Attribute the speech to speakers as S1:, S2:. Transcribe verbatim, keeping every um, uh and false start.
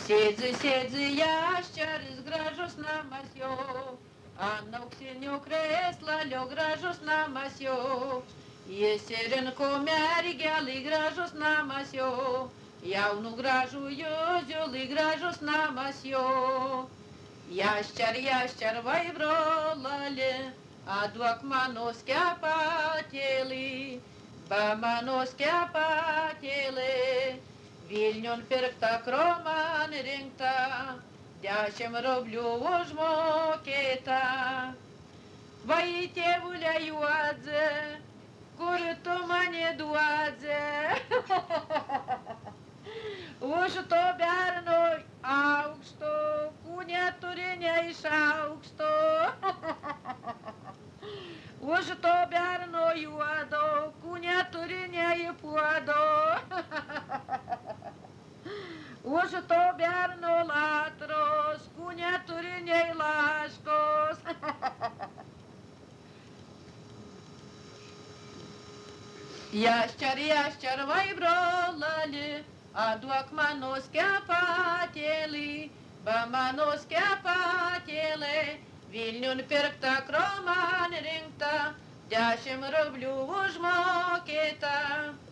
S1: Sėdzi, sėdzi, jaščaris gražus namas jo, ant auksinio kreslalio gražus namas jo. Išsirinko mergelį gražus namas jo, jaunų gražų juozulį gražus namas jo. Jaščar, jaščar, vai brolali, atduok mano skepatėlį, ba mano skepatėlį. Vilniun pirkta kroman rinkta, dešimt rublių užmokėta. Vai tėvulė juodze, kur tu mane duodze? Už to berno aukšto, kūne turi neišaukšto. Už to berno juodo, kūne turi neįpuodo. Už to berno latros, kūne turi nei laškos. Jaščar, jaščar, vai brolali, atduok mano skepatėlį, ba mano skepatėlį. Vilniun pirkta kroman rinkta, dešimt rublių užmokėta.